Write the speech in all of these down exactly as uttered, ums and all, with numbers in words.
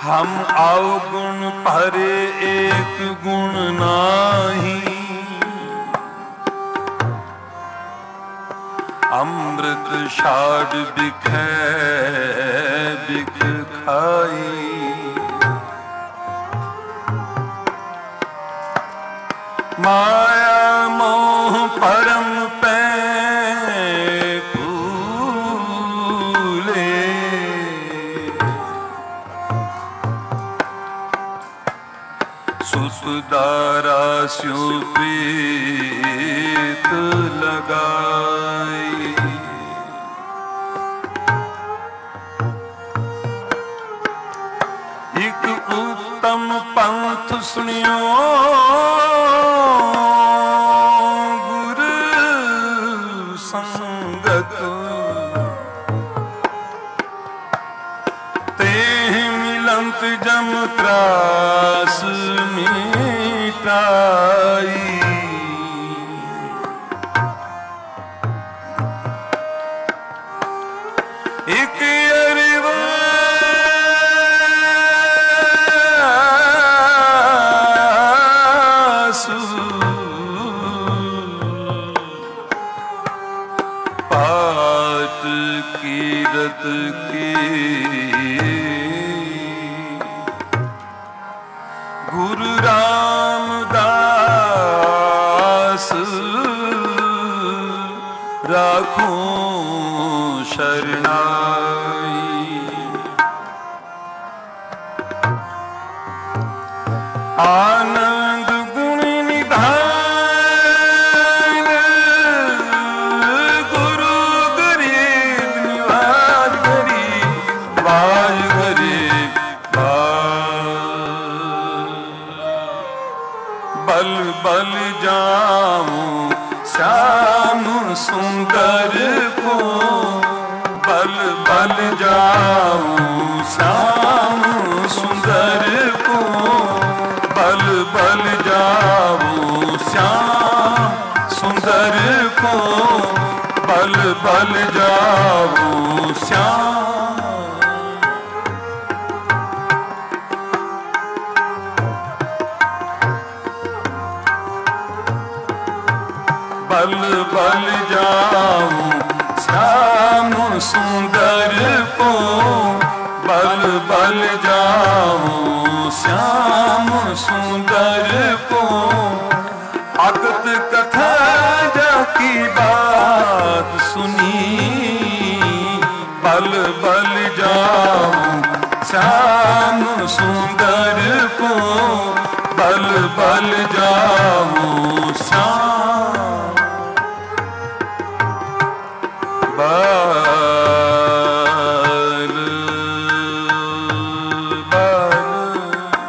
हम अवगुण परे एक गुण नाही, अमृत छाड़ बिखै बिख खाई। माया मोह परम पै फूले, सुत दारा स्यो प्रीत लगाई। एक उत्तम पंथ सुनियो गुरु संगत, ते मिलंत जम त्रास मिटाई। एक अरिवा पाठ कीरत की गुरु रामदास राखो शरणाई। आनंद गुण निधान गुरु गरीब निवाज गरीब बाज गरीब बल बल जाऊं श्याम सुंदर को, बल बल जाऊं श्याम सुंदर को, बल बल जाऊं श्याम सुंदर को, बल बल जाऊं श्याम। बल बल जाऊं श्याम सुंदर को, बल बल जाऊं श्याम सुंदर को। अगत कथा जाकी बात सुनी, बल बल जाऊं श्याम सुंदर को, बल बल जाऊं श्याम। बल बल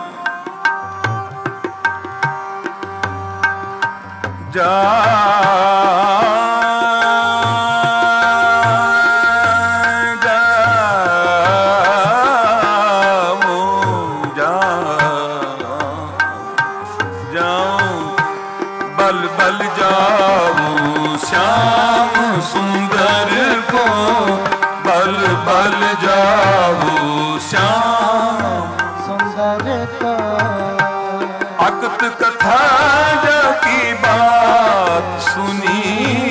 जा बल बल जाऊं श्याम सुंदर को, बल बल जाऊं श्याम सुंदर को। अकत कथा जाकी बात सुनी,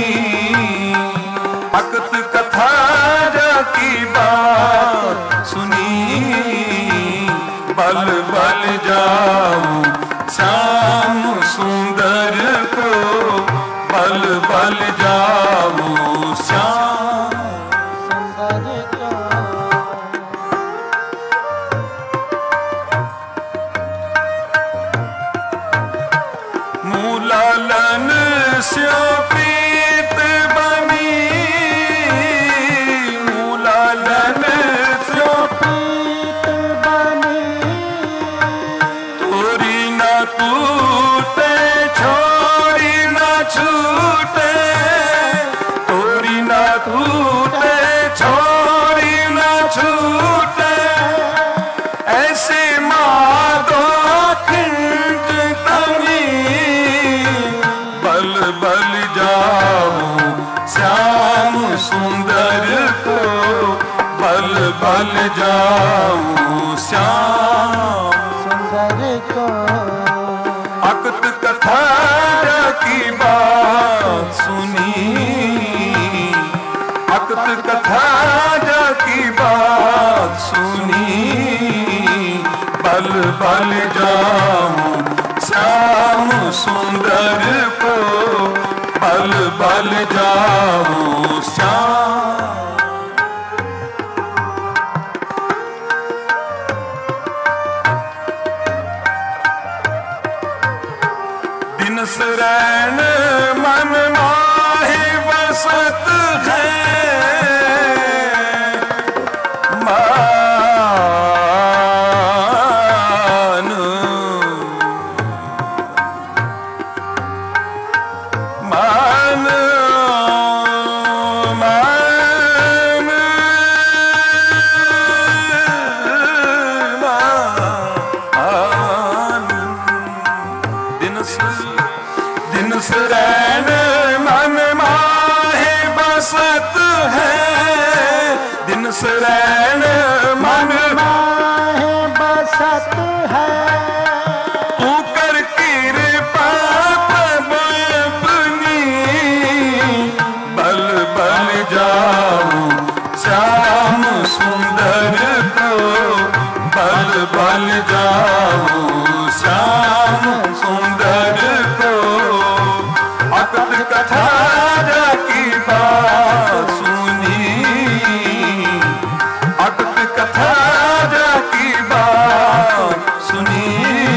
अकत कथा जाकी बात सुनी, बल बल जाऊं श्याम सुंदर को, बल बल जाऊं श्याम सुंदर को। मूलालन स्यो प्रीत बनी, मूलालन स्यो प्रीत बनी। तोरी ना टूटे छोड़ी ना छूटे, तोरी ना टूटे छोड़ी ना छूटे। ऐसे माधो खिंड तमी, बल बल जाऊं श्याम सुंदर को, बल बल जाऊं श्याम बल बल जाऊं श्याम सुंदर को, बल बल जाऊं श्याम। दिन शरण मन माहे बसत है, मान मान मान मान दिन दिन शरण मन माहे बसत है, दिन शरण मन माहे बसत है। तू कर कृपा प्रभु अपनी, बल बल जाऊं श्याम सुंदर को, बल बल जाऊं श्याम सुंदर को। अकत कथा की बात सुनी, अकत कथा की बात सुनी,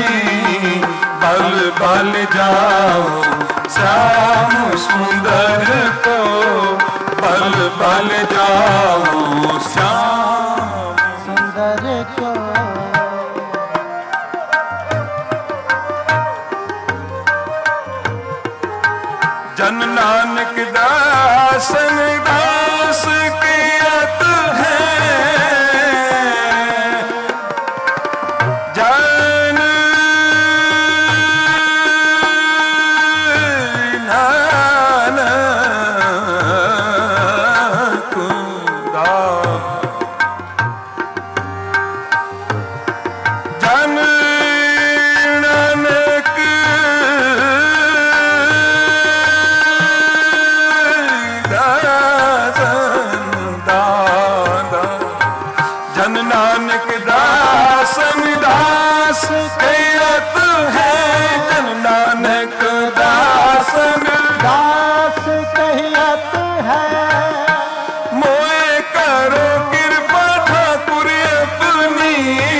बल बल जाओ श्याम सुंदर को, बल बल जाओ श्याम सुंदर को। जन नानक दासन दास के अत है, जन नानक दास, जन नानक जन नानक दासन दास कहत है, जन नानक दासन दास कहत है। मोए करो कृपा ठाकुर अपनी,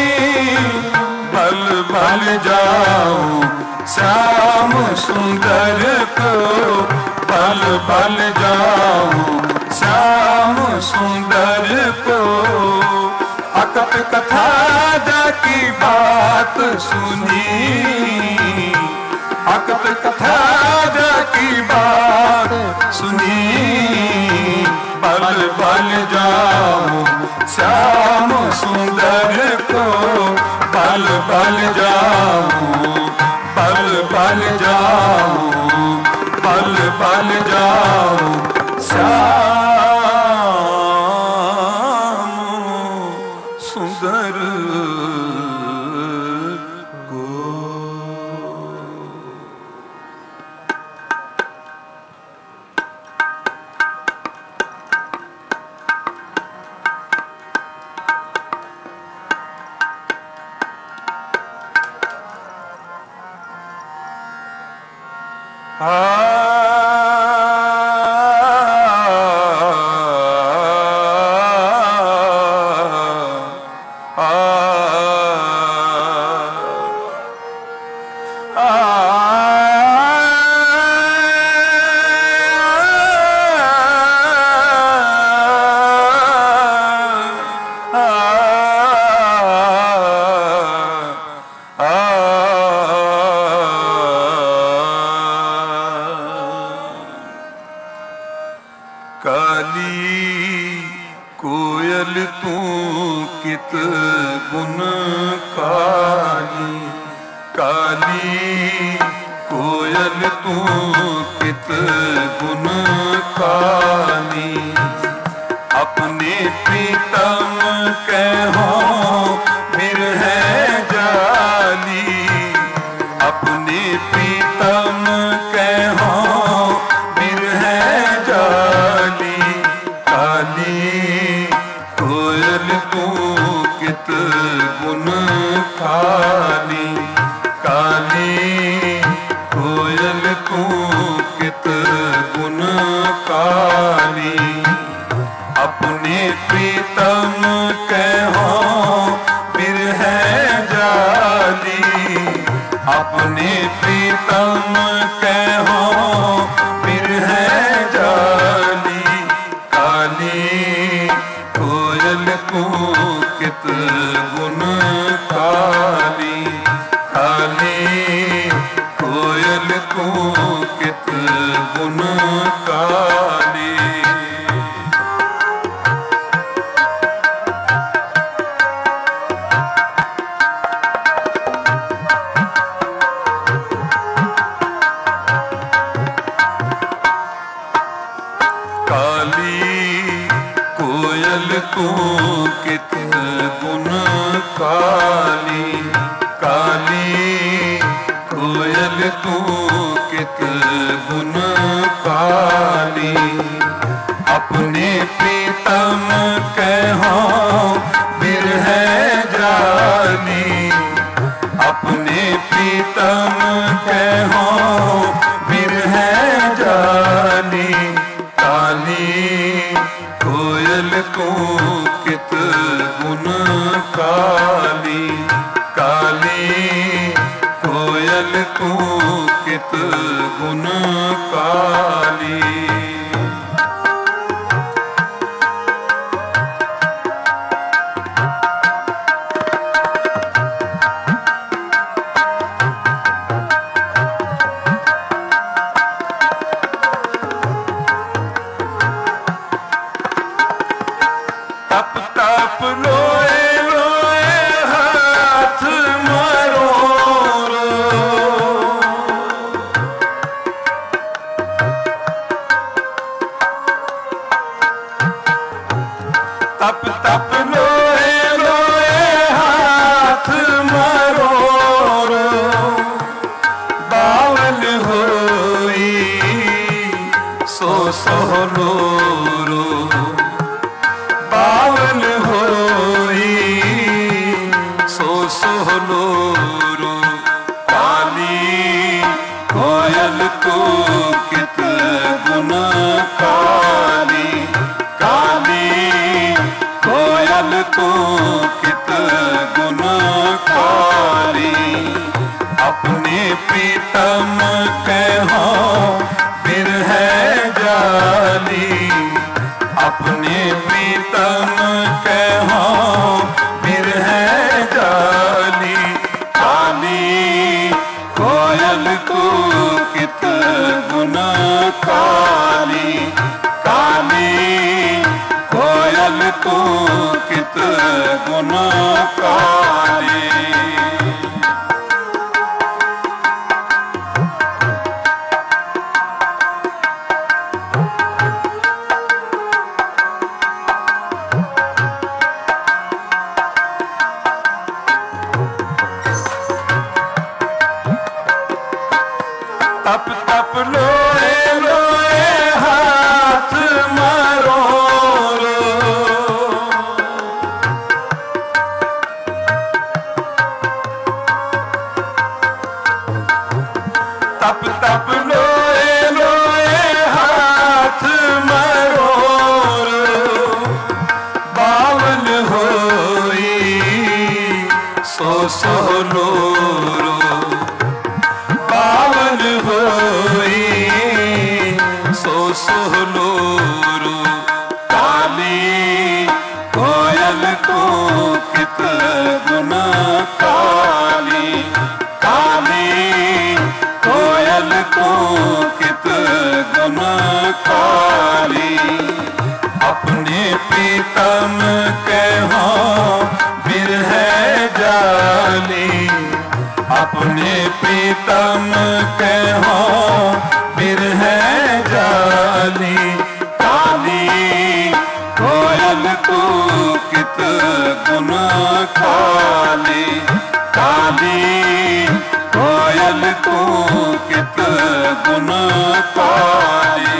बल बल जाऊं श्याम सुंदर को, बल बल जाऊं श्याम सुंदर को। अकत कथा की बात सुनी, अकत कथा की बात सुनी, बल बल जाऊं श्याम सुंदर को, बल बल जाऊं, बल बल जाऊं, बल बल जाऊं श्याम सुंदर को। आ काली कोयल तू कित गुण काली, काली कोयल तू कित गुण काली। अपने प्रीतम कहो बिरह जाली, अपने प्रीतम कहो बिरह जाली। काली कोयल तू कित गुण खाली। काली कोयल तू कित गुण काली। अपने प्रीतम कहो बिरह जाली। अपने प्रीतम कहो बिरह जाली। काली कोयल तू कित गुण काली। काली कोयल तू कित गुण काली। काली कोयल तू कित गुण काली। काली कोयल तू कित गुण काली। अपने प्रीतम कहो बिरह जाली। अपने प्रीतम कहो बिरह जाली। काली कोयल तू कित गुण काली। काली कोयल तू कित गुण काली। तप तप लोए लोए हाथ मरोरो। तप तप लोए लोए हाथ मरोरो। बावल होई सो सोहलोरो। बावल होई सो सोहलोरो। काली कोयल तू कित गुण काली। काली कोयल तू कित गुण काली। अपने प्रीतम कहो बिरह जाली। अपने प्रीतम कहो बिरह जाली। काली कोयल तू कित गुण काली। काली कोयल तू कित गुण काली। तप तप लोए लोए हाथ मरोरो। तप तप लोए लोए हाथ मरोरो। बावल होई सो सोहलोरो। बावल होई सो सोहलोरो। काली कोयल तू कित गुण काली। काली कोयल तू कित गुण काली। अपने प्रीतम कहो बिरह जाली। अपने प्रीतम कहो बिरह जाली। काली कोयल तू कित गुण काली। काली कोयल तू कित गुण काली।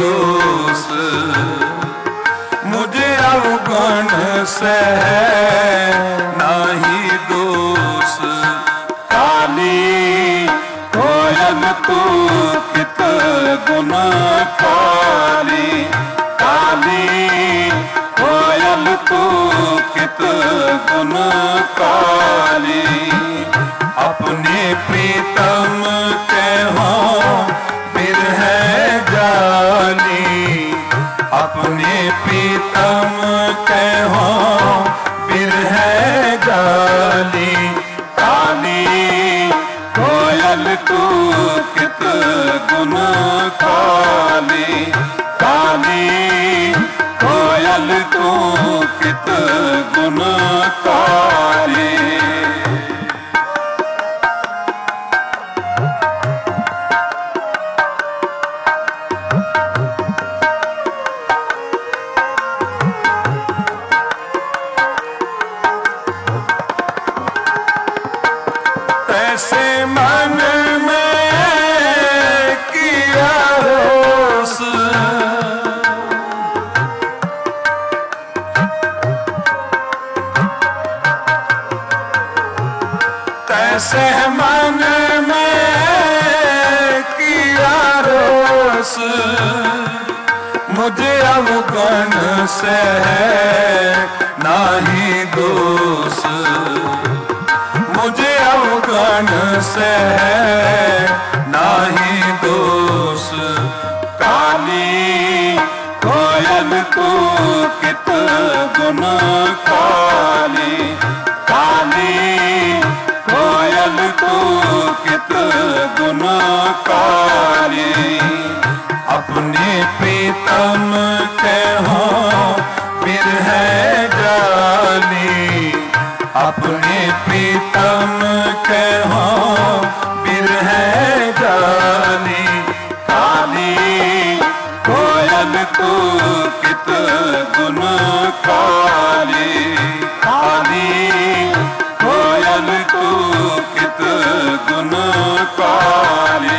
दोष, मुझे अवगुण से नाही दोष। काली कोयल तू कित गुण काली, काली कोयल तू कित गुण काली। अपने प्रीतम के हो बिरह जानी, अपने प्रीतम के हो बिरह जानी। काली कोयल तू कित गुण काली, काली कोयल तू कित गुण काली। तैसे मन में किया रोष, तैसे मन में किया रोष। मुझे अवगुण से नाही दोष, मुझे अवगुण से नाही दोष। काली कोयल तू कित गुण काली, काली कोयल तू कित गुण काली। अपने प्रीतम के हो बिरह जानी, अपने प्रीतम के हो बिरह जानी। काली कोयल तू कित गुण काली, काली कोयल तू कित गुण काली।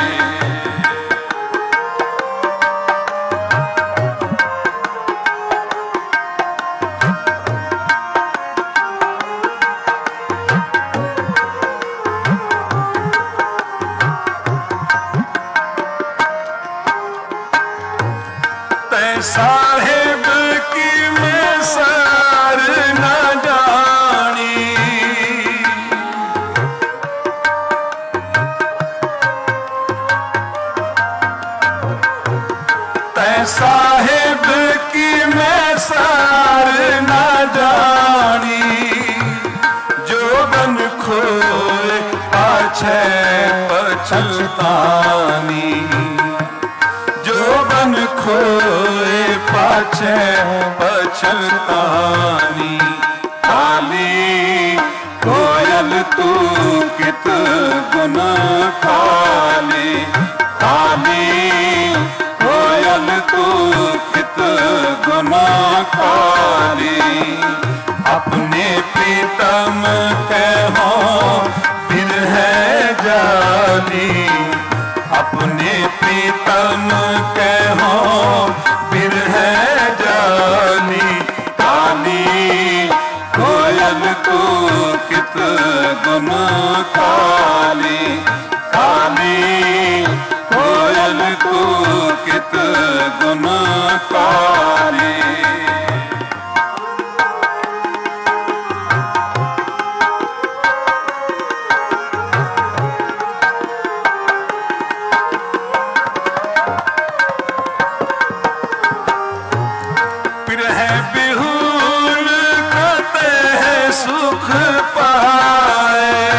साहेब की मैं सार न जानी, तै साहेब की मैं सार न जानी। जो बन खोए पाछे पछतानी, जो बन खोए पाछे पछतानी। काली कोयल तू कित गुण काली, काली कोयल तू कित गुण काली। अपने प्रीतम के हो बिरह जानी, अपने प्रीतम के हो बिरह जानी। काली कोयल तू कित गुण काली, काली कोयल तू कित गुण काली। बिहुल कते सुख पाए,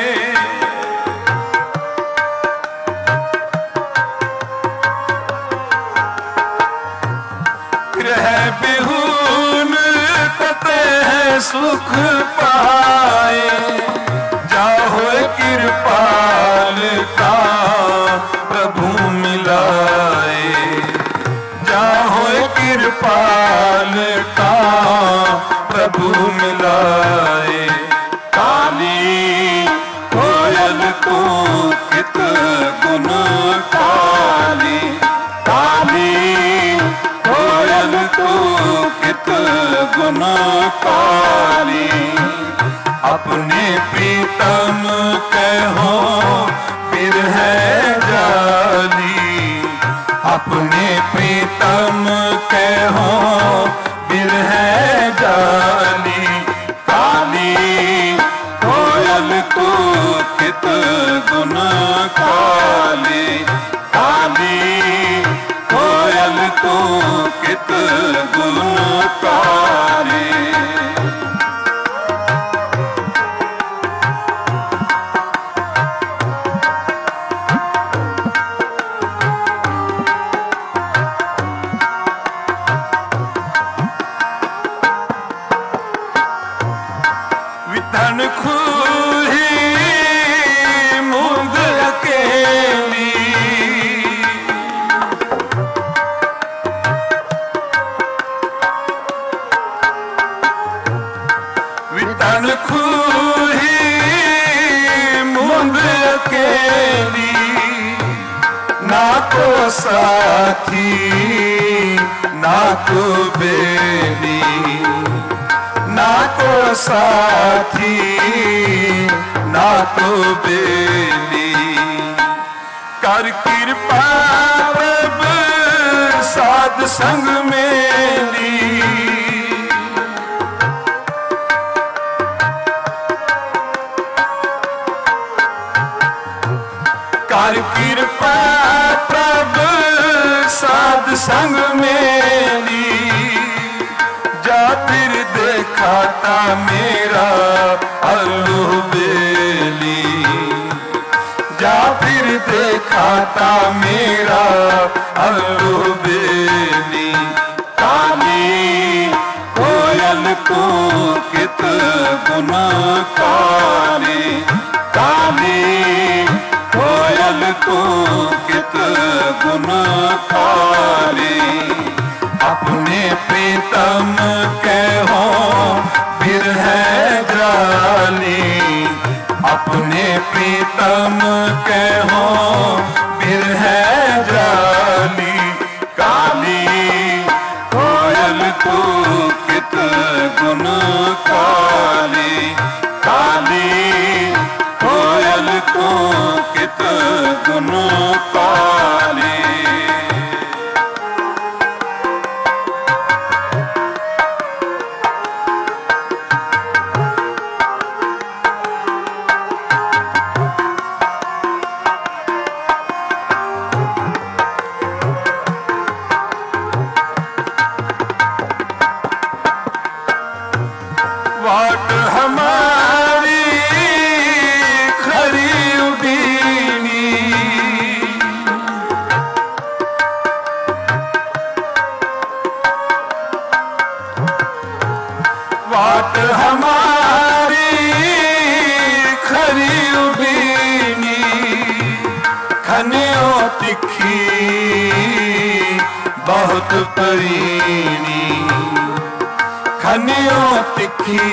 ग्रह बिहुल कते सुख पाए। जाहो कृपाल का प्रभु मिलाए, जाहो कृपाल का प्रभु मिलाए। काली कोयल तू कित गुण काली, काली काली कोयल तू कित गुण काली। अपने प्रीतम कहो बिरह जाली, अपने प्रीतम कहो बिरह जाली। काली कोयल तू कित गुण काली, काली कोयल तू कित गुण काली। विधन खूही मूंद अकेली, विधन खूही मूंद अकेली। ना को साथी ना को बेली, ना को साथी ना को बेली। कर कृपा प्रभ साध संग मेली, कर कृपा प्रभ साध संग मेली। जा फिर देखा था मेरा अल्लू बेली, जा फिर देखा था मेरा अल्लू बेली। काली कोयल तू कित गुण काली, काली कोयल तू कित गुण काली। अपने प्रीतम कहो बिरह जाली, अपने प्रीतम कहो बिरह जाली। काली कोयल तू कित गुण काली, काली कोयल तू कित गुण काली। वाट हमारी खरी उडीनी, वाट हमारी खरी उडीनी। खनियो तिखी बहुत परीनी, खनियो तिखी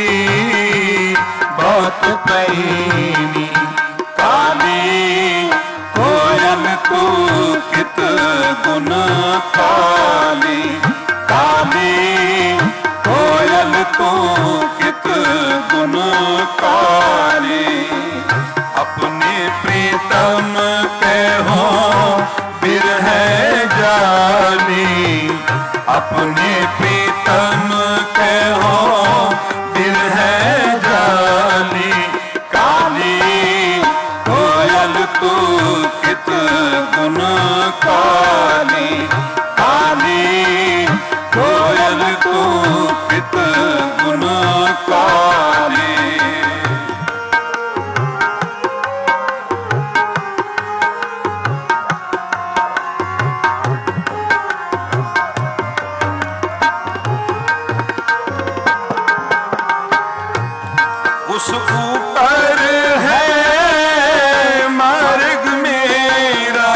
बहुत पैनी। काली कोयल तू कित गुण काली, काली कोयल तू कित गुण काली। अपने प्रीतम कहो बिरह जाली, अपने प्रीतम कहो बिरह जाली। काली कोयल तू कित गुण काली, काली कोयल तू कित गुण काली। उस ऊपर है मार्ग मेरा,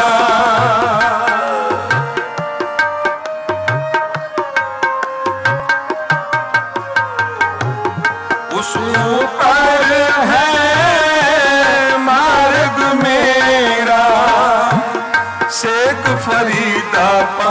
उस ऊपर है मार्ग मेरा। शेख फरीदा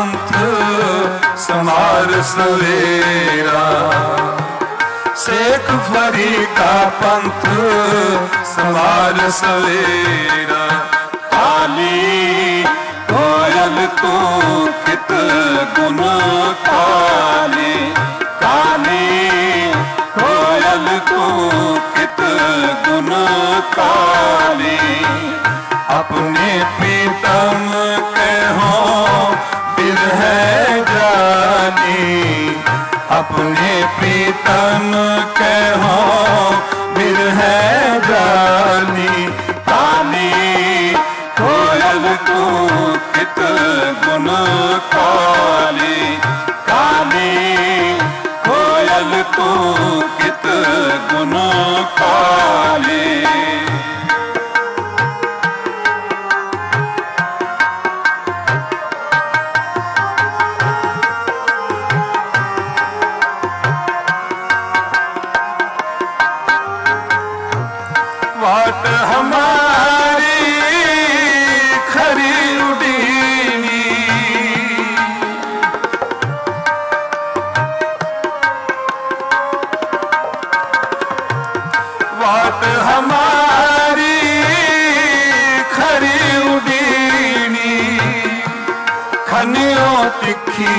सवेरा, शेख फरी का पंथ संवार सवेरा। काली कोयल तू कित गुण काली, काली कोयल तू कित गुण काली। अपने प्रीतम के हो बिरह जानी, अपने प्रीतम के हो बिरह जानी। काली कोयल तू कित गुण काली, काली कोयल तू कित गुण काली। वाट हमारी खरी उडीनी, वाट हमारी खरी उडीनी। खनियों तिखी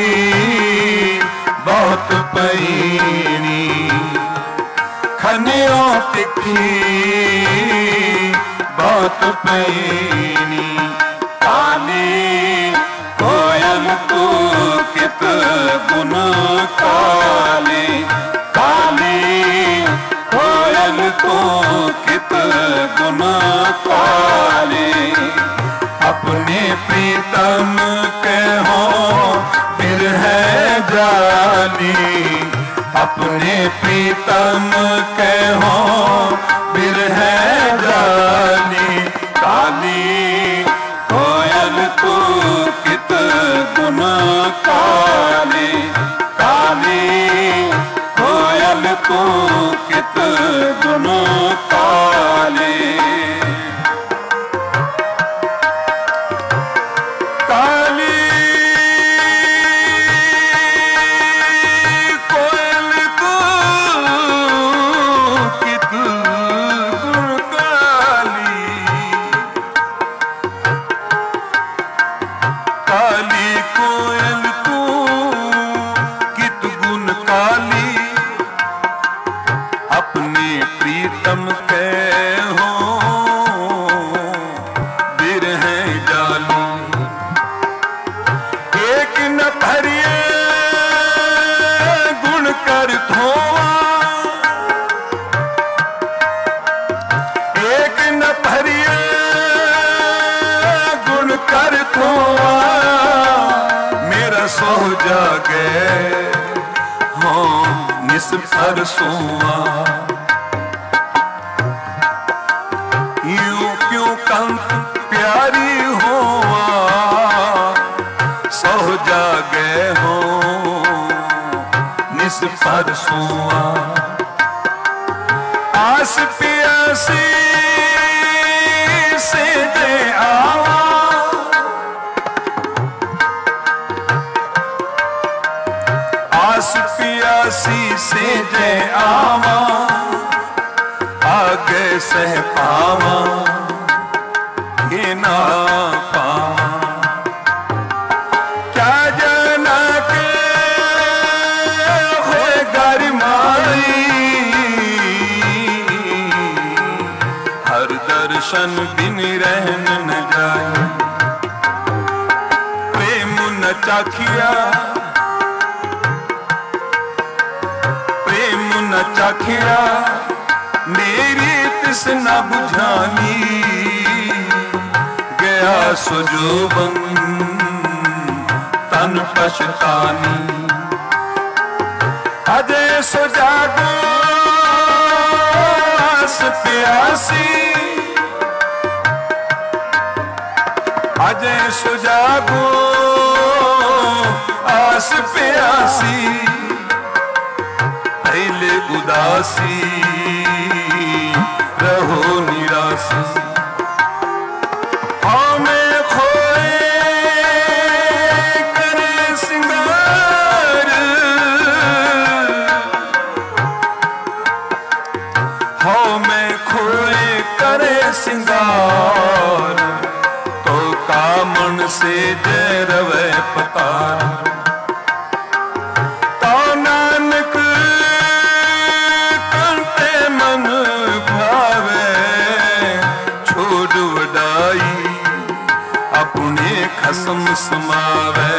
बहुत पैनी, खनियों तिखी बहुत पैनी। काली कोयल तू कित गुण काली, काली कोयल तू कित गुण काली। अपने प्रीतम के हो बिरह जानी, अपने प्रीतम के हो बिरह जानी। काली कोयल तू कित गुण काली, काली कोयल तू कित गुण काली। काली काली कोयल तू कित गुण काली। अपने प्रीतम के हो बिरह जाली। एक न भरिए गुण कर धोवा, एक न भरिए गुण कर धोवा। मेरा सो जागे हो निस पर सोआ, यूं क्यों कंत प्यारी होवा। सो जागे हो निस पर सोआ। आस प्यासी से दे आवा, आस प्यासी से दे आवा। आगे सह पावा ये ना पावा। क्या जाना के हो गरिमाई, हर दर्शन बिन रहन न जाए। प्रेम न चाखिया, प्रेम न चाखिया। मेरी तृष्णा बुझानी, गया सुजोबन तन पछतानी। अजय सुजागो आस प्यासी, अजय सुजागो आस प्यासी। पहले उदासी रहो निरासी। हमें खोए करे सिंगार करे सिंगार, तो कामन से जय रवे पतार। तो नानक कंते मन भावे, छोड़ वडाई अपने खसम समावे।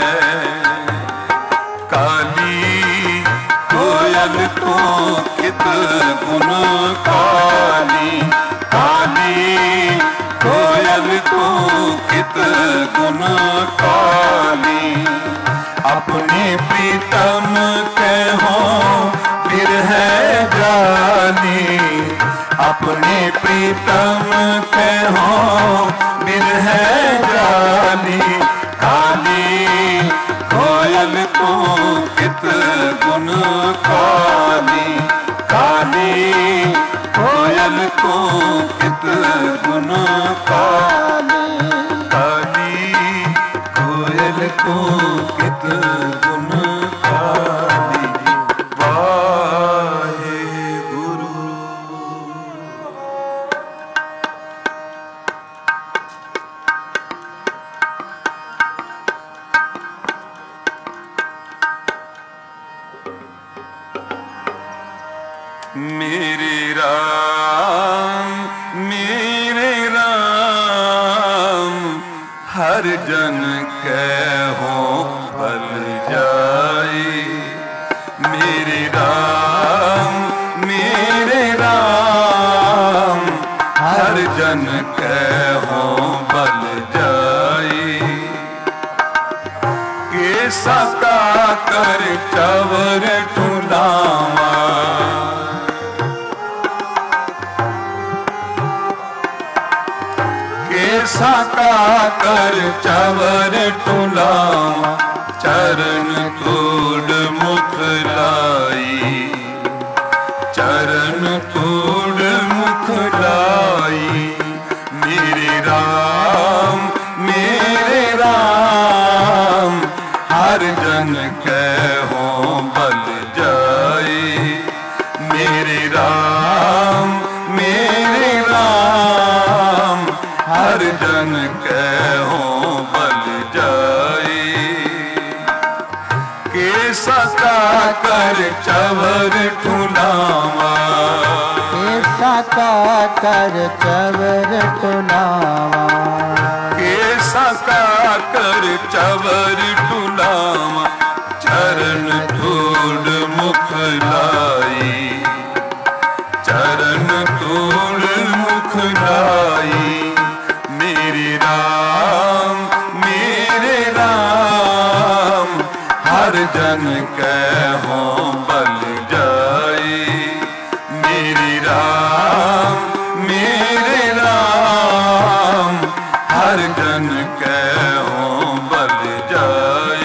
काली कोयल तो कित गुण काली, काली कोयल तो कित गुण काली। अपने प्रीतम कहो बिरह जानी, अपने प्रीतम कहो बिरह जानी। काली कोयल तो कित गुण काली, काली कोयल तो कित गुण काली, काली कोयल तो कित गुण काली। वाहे गुरु। मेरे राम मेरे राम, हर जन कहो भल जाए। मेरे राम मेरे राम, हर जन कहो भल जाए। कैसा का कर चवर ठुलावा, कैसा का कर चवर ठुलावा। चरण तोड़ मुख लाई, चरण तोड़ मुख लाई। मेरे राम मेरे राम, हर जन कहो बल जाए। मेरे राम मेरे राम, हर जन कहो बल जाए। कैसा का कर चवर ठुलावा, कैसा का कर चवर ठुलावा। कैसा का कर चवर ठुलावा। चरण धूड़ मुख लाई, चरण धूड़ मुख लाई। मेरे राम मेरे राम, हर जन कहो बल जाए। मेरे राम मेरे राम, हर जन कहो बल जाए।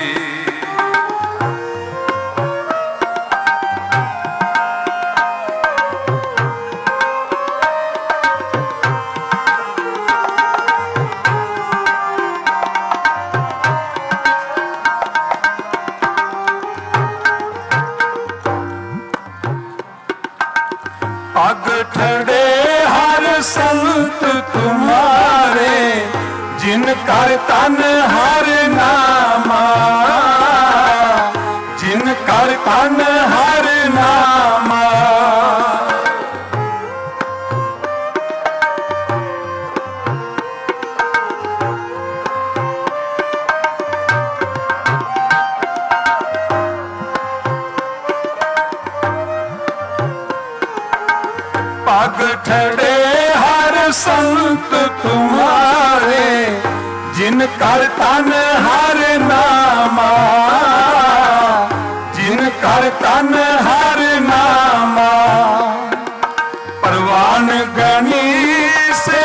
पग ठड़े हर संत तुम्हारे, जिन कर तन हर नामा, जिन कर तन हर नामा। पग ठड़े हर संत तुम्हारे, जिन कर तन हर नामा, जिन कर तन हर नामा। परवान गणी से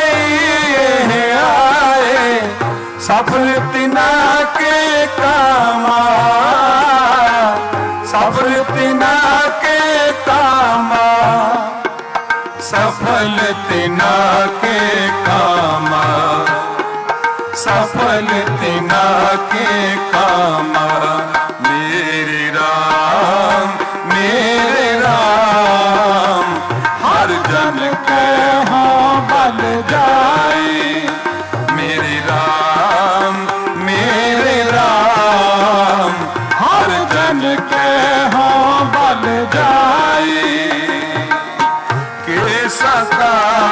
आए, सफल तिना के कामा, सफल तिना के कामा। सफल तिना के कामा, सफल तिना के कामा। मेरे राम मेरे राम, हर जन कहो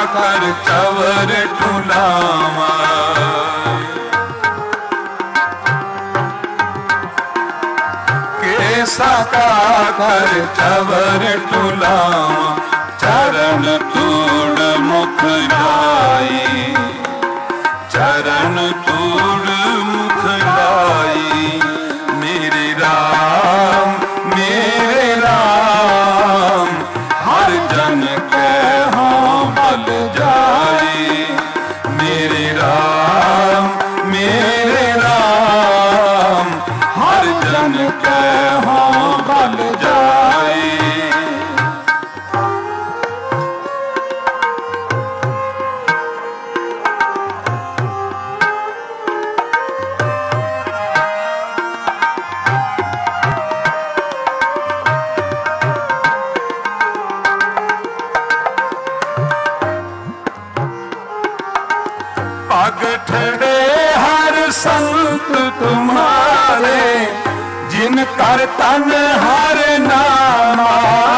कर चवर टुलावा कैसा का कर चवर टुलावा चरण तूड़ मुख लाई चरण तूड़ मुख लाई मेरे राम मेरे राम हर जन के हों बल जाए मेरे राम मेरे राम हर जन के हों बल जाए ठड़े हर संत तुम्हारे जिन कर तन हर नामा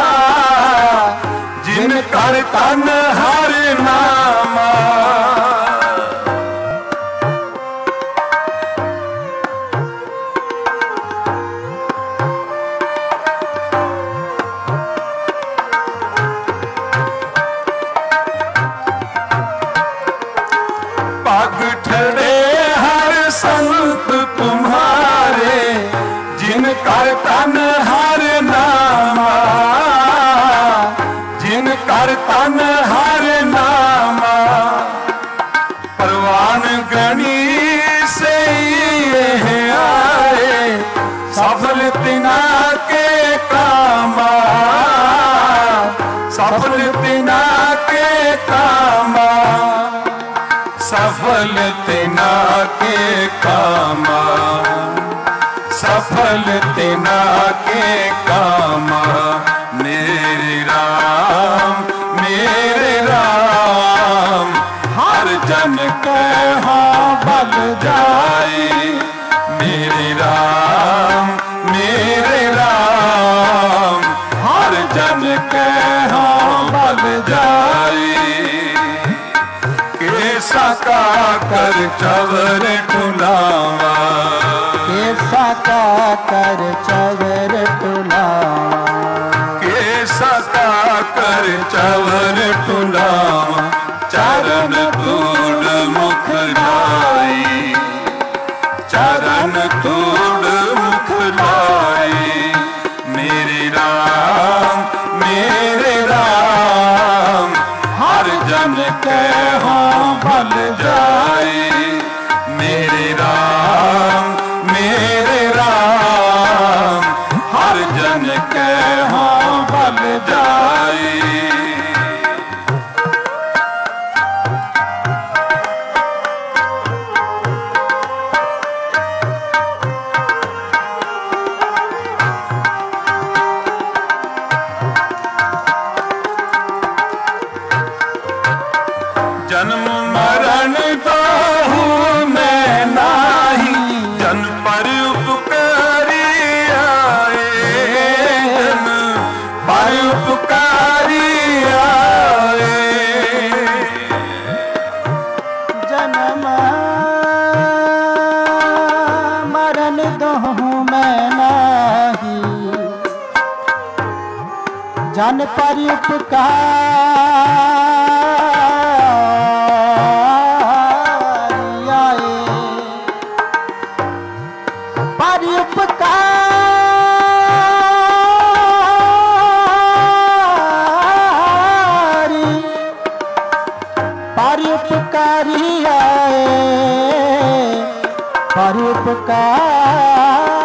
जिन कर तन हर नामा संत तुम्हारे जिन कर तन हर नामा जिन कर तन हर नामा परवान गणी से ये आए सफल तिना के कामा सफल तिना के कामा सफल तिना के कामा सफल तिना के कामा मेरे राम मेरे राम हर जन के हों बल जाए मेरे राम मेरे राम हर जन के हों बल जाए कैसा का कर चवर टुलावा कैसा का कर चवर टुलावा कैसा का कर चवर टुलावा चरण तूड़ मुख लाई चरण तूड़ मुख लाई मेरे राम मेरे राम हर जन के हों बल जाए मेरे राम मेरे राम हर जन के हों बल जाए जन्म मरण तो हूँ मैं नाही जन पर उपकारी आए जन पर उपकारी आए जन्म मरण तो हूँ मैं नाही जन पर उपकार परोपकारी आए परोपकार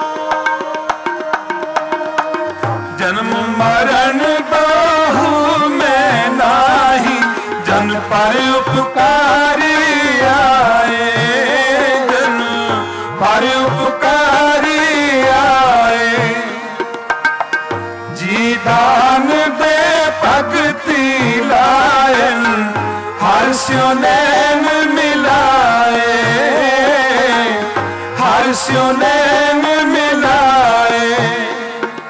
जन्म मरण बाहु में नाही जन पर उपकारी आए जन पर उपकारी आए जी दान दे भगति लायन हर्ष्यो नैन मिलाए हर्ष्यो नैन मिलाए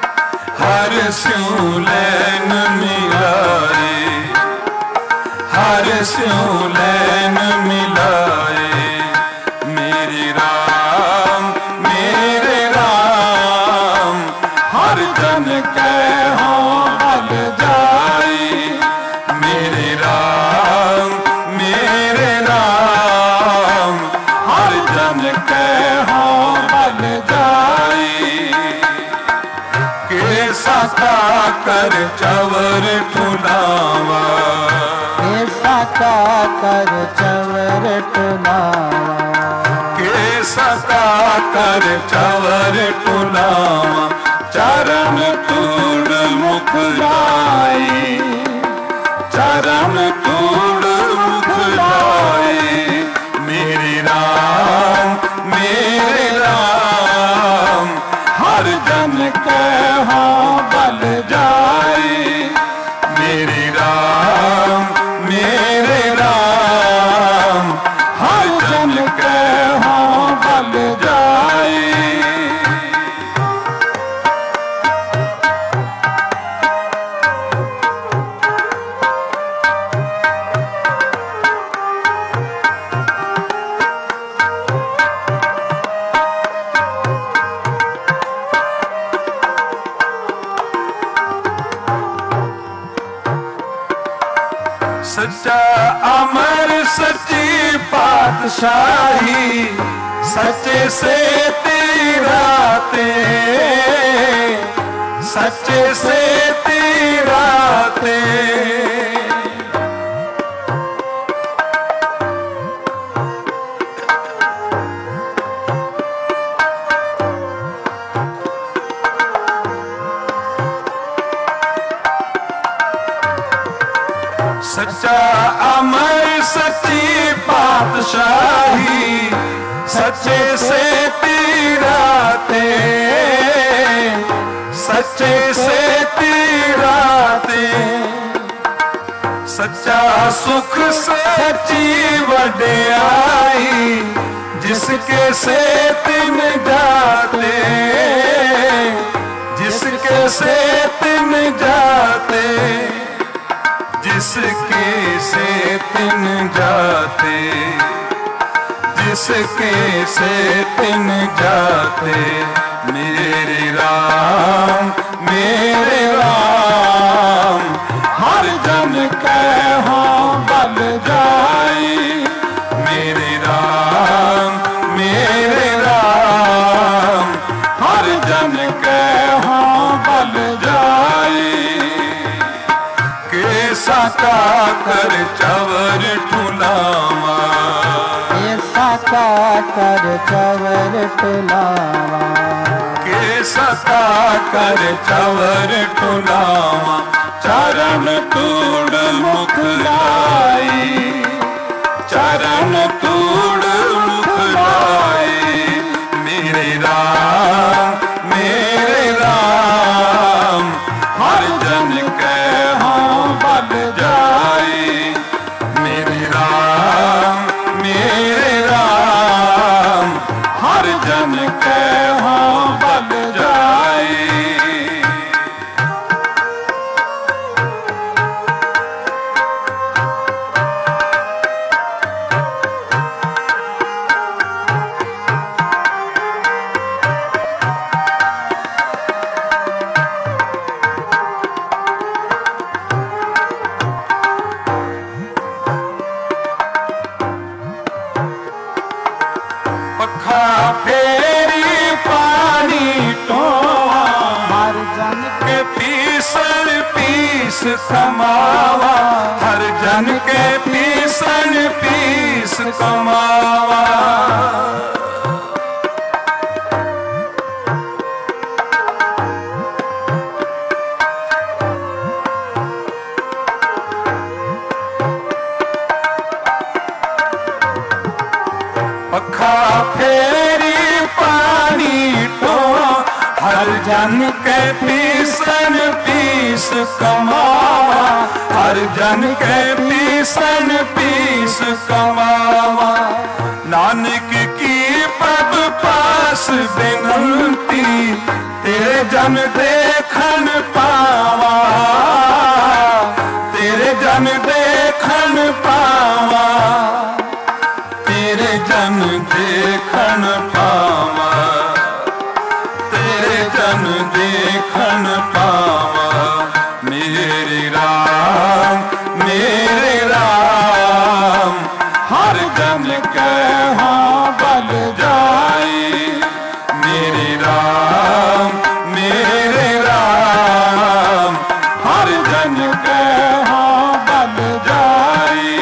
हर्ष्यो नैन मिलाए स्यों लैन मिलाए। मेरे राम मेरे राम हर जन कै हों बल जाई। मेरे राम मेरे राम हर जन कै हों बल जाई। कैसा का कर चवर ठुलावा, कैसा का कर चवर टुलावा, कैसा का कर चवर ठुलावा। चरण तूड़ मुख लाई, चरण तूड़ मुख लाई। मेरे राम मेरे राम हर जन कै हों बल जाई। मेरे राम मेरे राम हर जन कै हों बल जाई। सच्चा अमर सच्ची पातशाही, सच्चे से तेरा ते, सच्चे से तेरा ते। सच्चा अमर सच्ची पातशाही, सच्चे से तेरा ते, सच्चे से तेरा ते। सच्चा सुख सच्ची वड्याई, जिसके से तिन जाते, जिसके से तिन जाते, जिसके से तिन जाते, जिसके से तिन जाते। मेरे राम मेरे राम हर जन कै हों बल जाई। मेरे राम मेरे राम हर जन कै हों बल जाई। कैसा का कर चवर ठुलावा, कैसा का कर चवर टुलावा, कैसा का कर चवर ठुलावा। चरण तूड़ मुख लाई, चरण तूड़ मुख लाई। मेरे राम मेरे राम हर जन कै हों बल जाई। मेरे राम मेरे राम हर जन कै हों बल जाई। पखा फेरी पानी टोवा, हर जन के पीसन पीस कमावा। हर जन के पीसन पीस कमावा। पखा फेरी पानी तो हर जन के पीसन पीस कमावा। हर जन के पीसन पीस कमावा। नानक की पद पास बिनती तेरे जन देखन पावा। तेरे जन देखन पावा। मेरे राम मेरे राम हर जन के हाँ बल जाए। मेरे राम मेरे राम हर जन के हाँ बल जाए।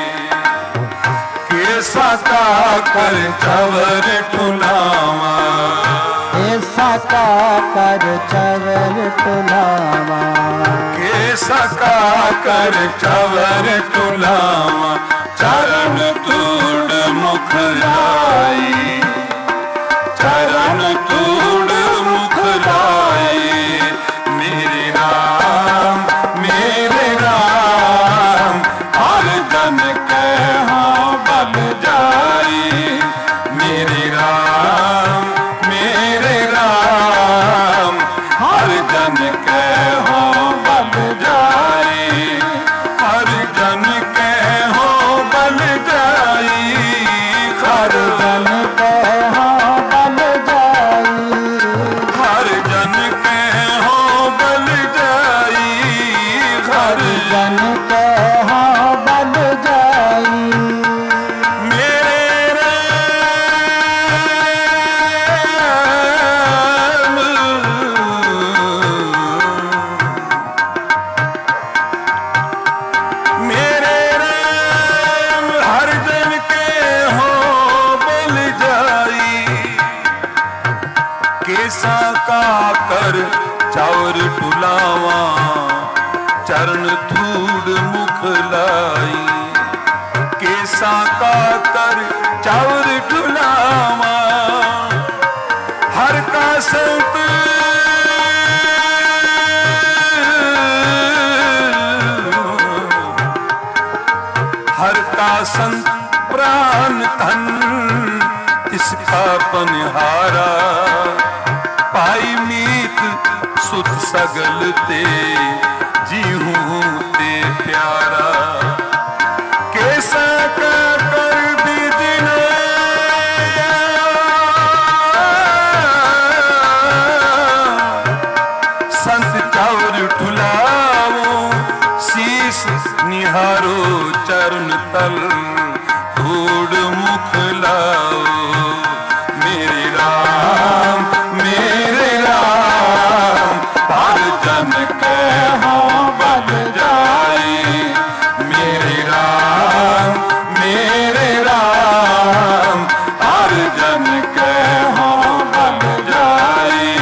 कैसा का कर चवर टुलावा, ऐसा का कर चवर टुलावा, कैसा का कर चवर टुलावा। चरण तूड़ मुख लाई, चरण तूड़ मुख लाई। मेरे राम मेरे राम हर जन के हाँ बल जाए। मेरे राम मेरे राम हर जन के हाँ बल जाए। हर जन के हाँ बल जाए। हर जन के हाँ बल जाई, हर जन के हाँ बल जाए। हर जन के हाँ बल जाई। मेरे राम मेरे राम हर जन के हो बल जाई। कैसा का कर चावर टुलावा, चरण धूड़ मुख लाई। कैसा का कर चावर टुलावा, हर का संत हर का संत प्राण धन इसका पनहारा। पाई मीत सुत सगल ते जीहूं ते प्यारा। कैसा का कर दीजिना, संत चावर ठुलावो शीस निहारो चरण तल धूड़ मुख लाओ। मेरे राम मेरे राम हर जन के हाँ बल जाए। मेरे राम मेरे राम हर जन के हाँ बल जाए।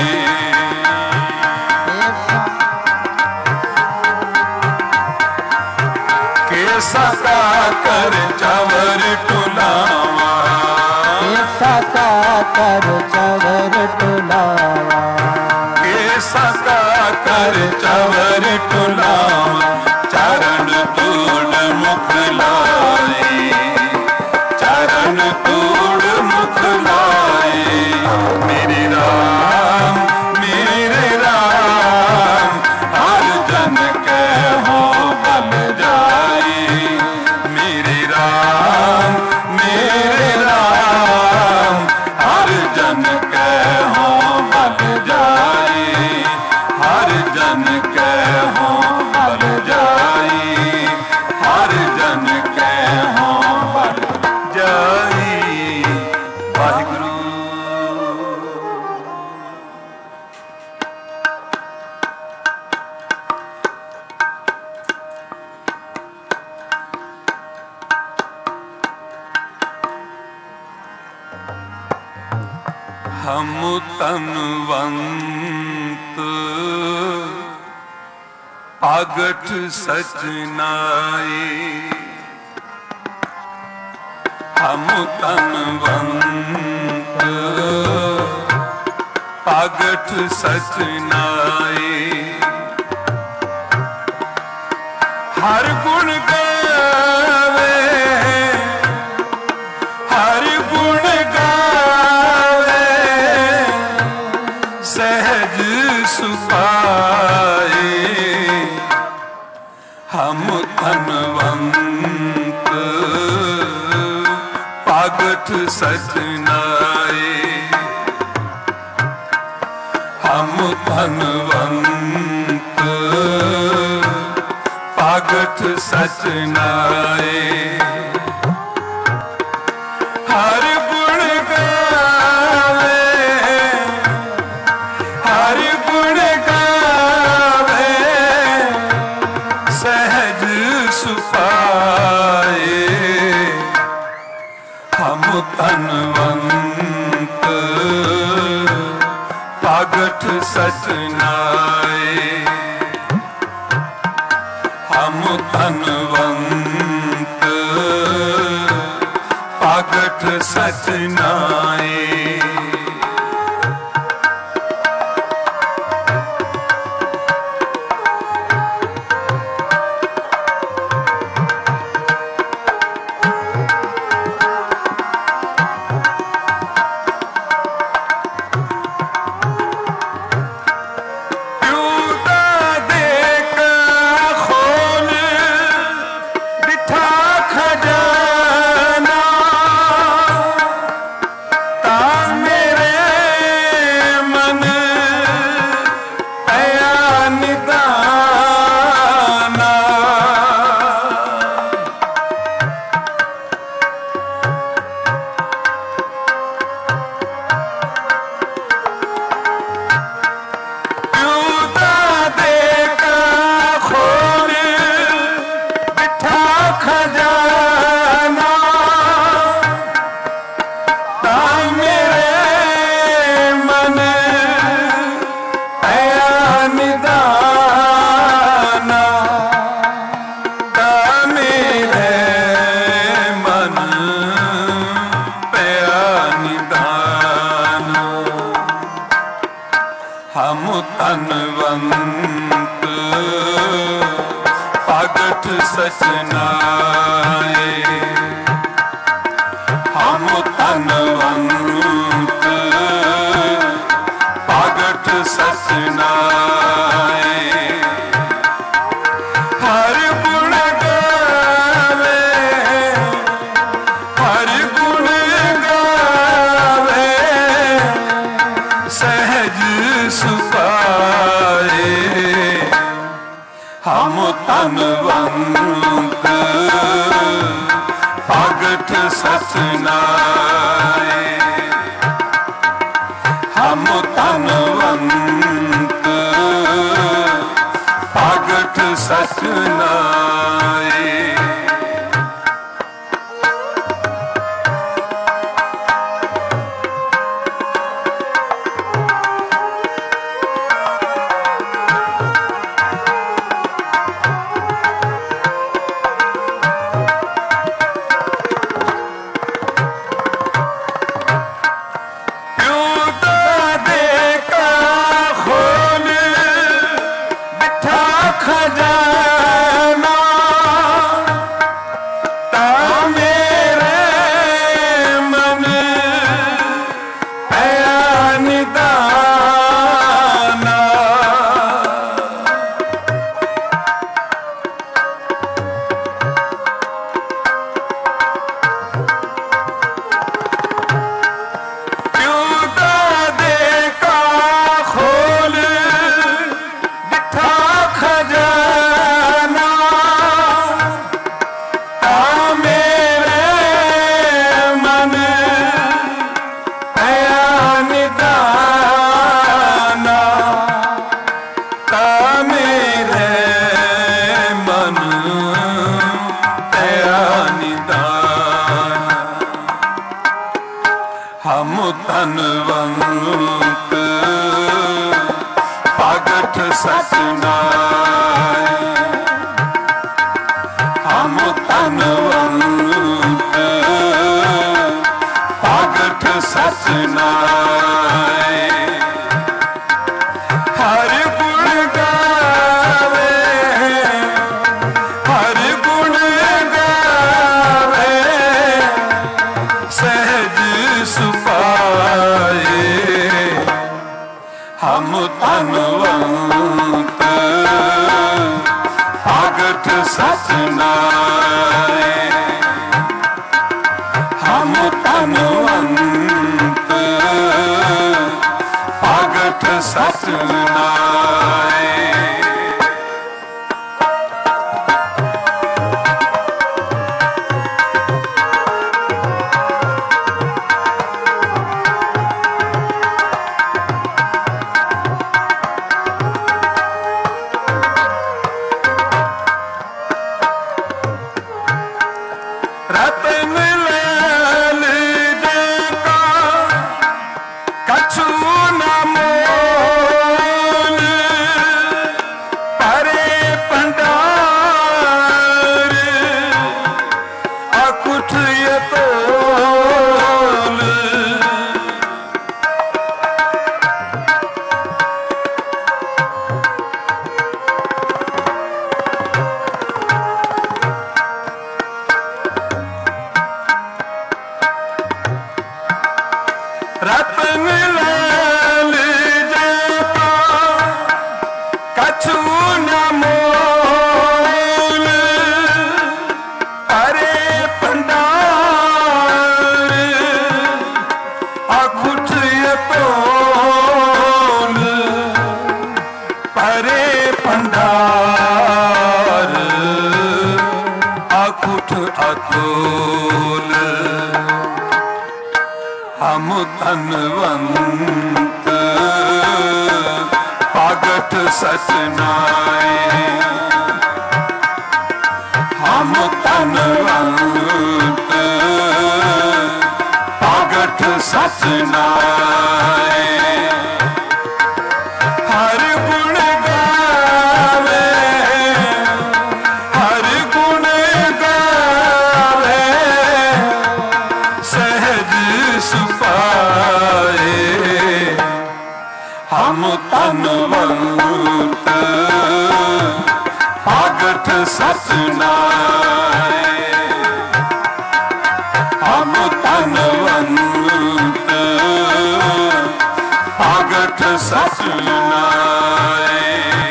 कैसा का कर चवर टुलावा, ऐसा का कर चवर टुलावा, कैसा का कर चवर टुलावा। चरण तूड़ मुख लाई, चरण तूड़ मुख लाई। मेरे राम मेरे राम हर जन के हो बल जाए। मेरे राम मेरे राम हर जन के हो बल जाए। हर जन के हो बल जाए। हर जन के हो बल जाए। वाहिगुरु। हम तनवंत आगठ सचनाए। हम तनवंत आगठ सचनाए। हर गुण गावे हर गुण गावे सहज सुपाए। हम धनवंत पागठ सचनाए। हम धनवंत भगत सच नाए। हर गुण गावे, हर गुण गावे, सहज सुपाए। हम तनवंत भगत सच नाए। हम तनवंत भगत सच नाए। हम तनवंत भगत सच नाए। हम तनवंत भगत सच नाए। हर गुण गावे, हर गुण गावे, सहज सुपाए। हम तनवंत भगत सच नाए। हम तनवंत भगत सच नाए। खजाना ता मेरे मन पया निदाना। क्यों दादे का खोल बिठा खजाना ता मेरे मन पया निदाना। ता मेरे मन पया निदाना। हम तनवंत भगत सच नाए। हम तनवंत भगत सच नाए। हर गुण गावे, हर गुण गावे, सहज सुपाए। हम तनवंत भगत सच नाए। हम तनवंत भगत सच नाए। अकुठ अतुल हम धनवंत पागठ सचनाए हम धनवंत पागठ सचनाए हर गुण गावे हर गुण गावे सहज सुपाए हम तनवंत पागठ सचनाए हम तनवंत पागठ सचनाए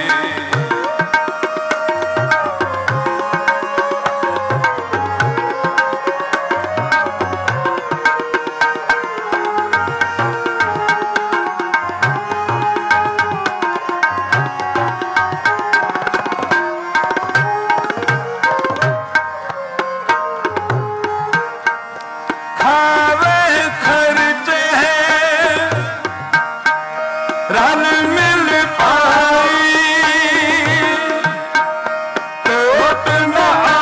रल मिल पाई टोट न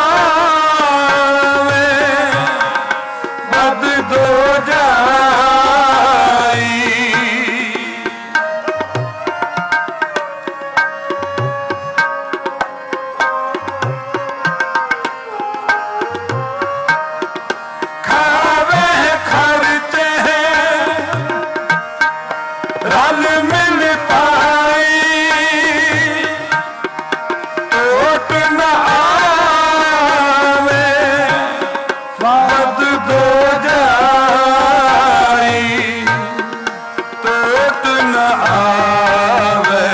आवे बद दो जाई खावे खर्चे रल मिल पाई टोट न आवे बद दो जाई टोट न आवे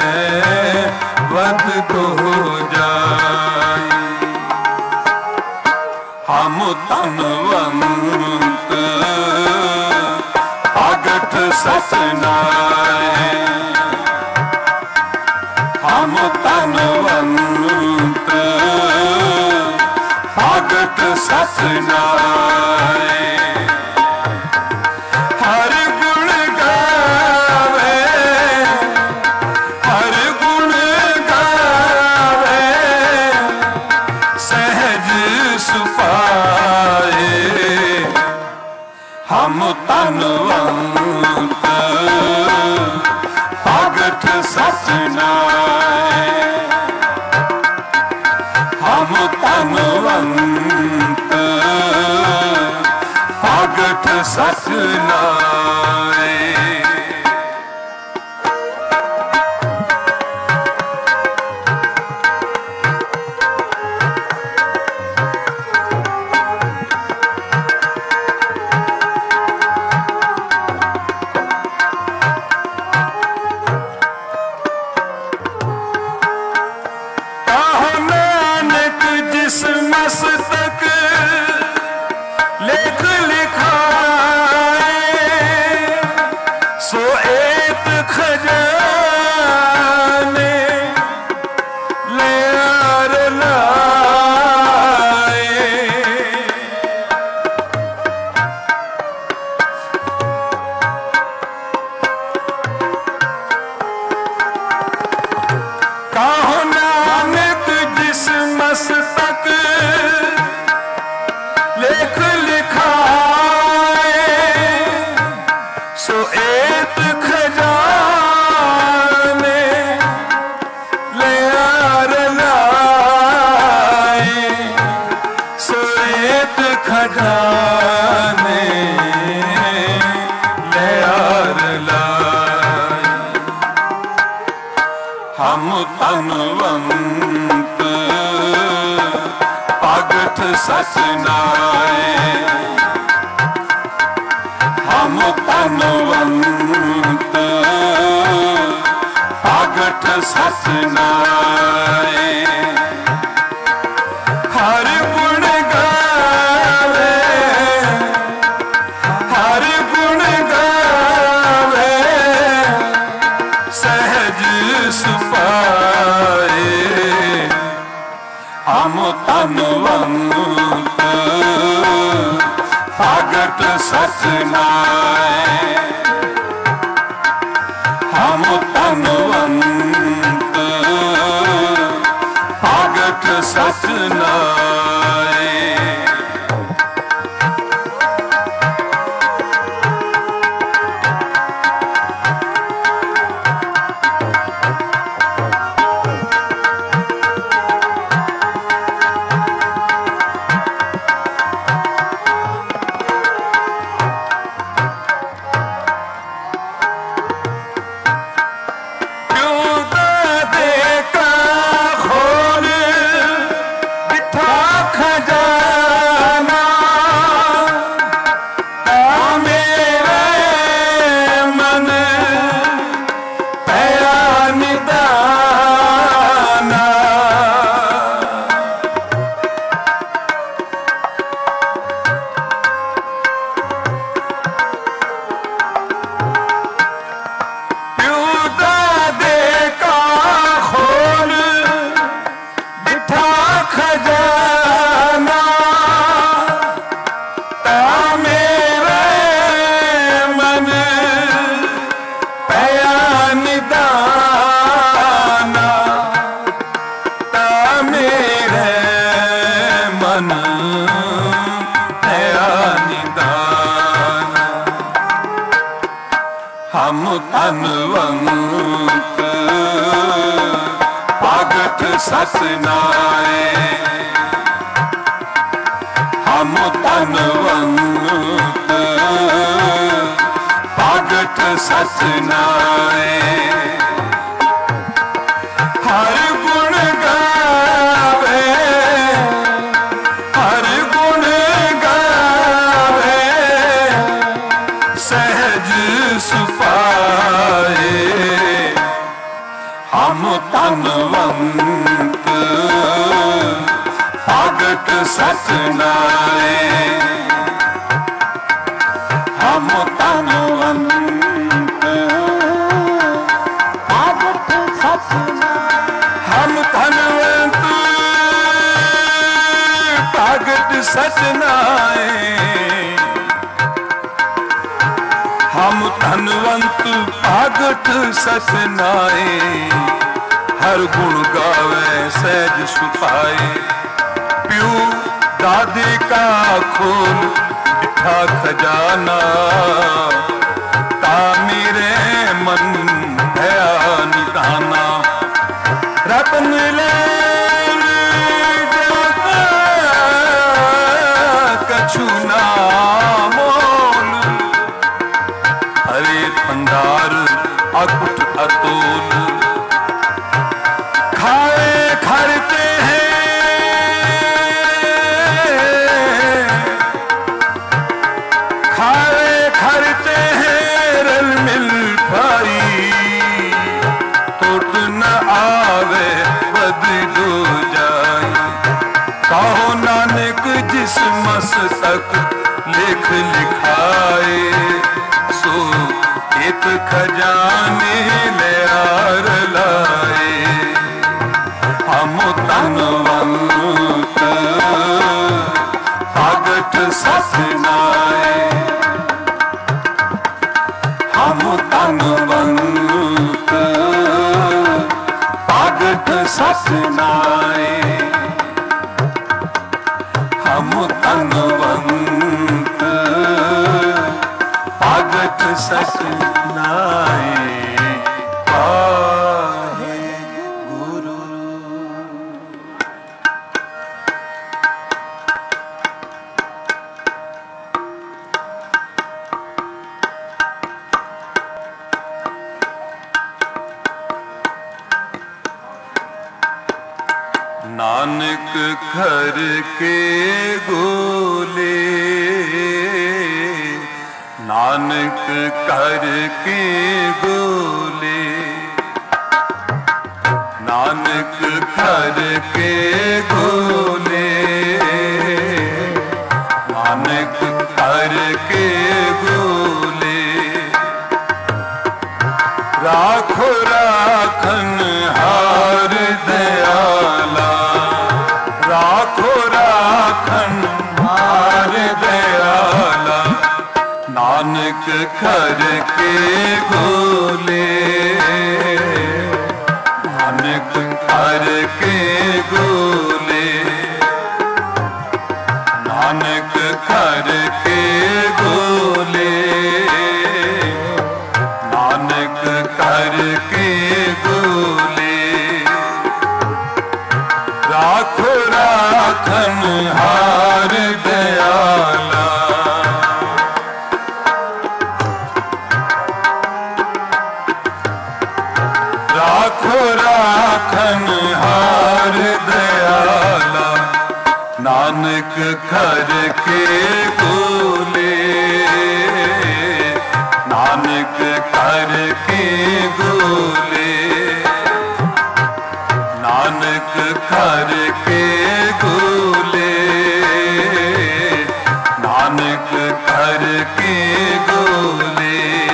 बद दो जाई हम तनवंत पागठ सचनाए हम तनवंत पागठ सचनाए हर गुण गावे हर गुण गावे सहज सुपाए हम तनवंत पागठ सचनाए हम तनवंत पागठ सचनाए जिस मस्तक लेख लिखाए सो एक खजाने ले आर लाए कहो नानक जिस मस्तक लेख लिखाए सो एक खजाने ले आर लाए सो एक खजाने ले आर लाए हम तनवंत पागठ सचनाए हम तनवंत पागठ सचनाए हर गुण गावे हर गुण गावे सहज सुपाए हम तनवंत भगत सतनाए। हम तनवंत भगत सतनाए। हम तनवंत भगत सतनाए। हम तनवंत भगत सतनाए। हर गुण गावे, हर गुण गावे, सहज सुपाए। हम तनवंत भगत सतनाए। हम तनवंत भगत सतनाए। हम तनवंत भगत सतनाए। हम धनवंत भगत सतनाए। हर गुण गावे सहज सुखाए। प्यू दादी का खोल दिखा खजाना, ता मेरे मन भया निधाना। रतन ले कछु ना मोल, हरे भंडार अकुट अतोल। खाए खरते हैं, खाए खरते हैं रल मिल भाई। टूट न आवे बदलो जाए। कहो नानक जिस मस्तक लेख लिखाए, सो एक खजाने ले आर लाए। हम तनवंत भगत सतनाए। हम तनवंत भगत सतनाए। हम तनवंत भगत सतनाए। वाहे गुरु। नानक घर के गोले, नानक कर के गोले। नानक कर के गोले, नानक कर के गोले। राखो राखन हार दयाला, राखो राखन हार दयाला, नानक घर के गोले, नानक घर के गोले, नानक घर के गोले, नानक घर के गोले, राखो राखन हार दयाला। राखो राखन हार दयाला, नानक घर के गोले, नानक घर के गोले, नानक घर के गोले, नानक घर के गोले।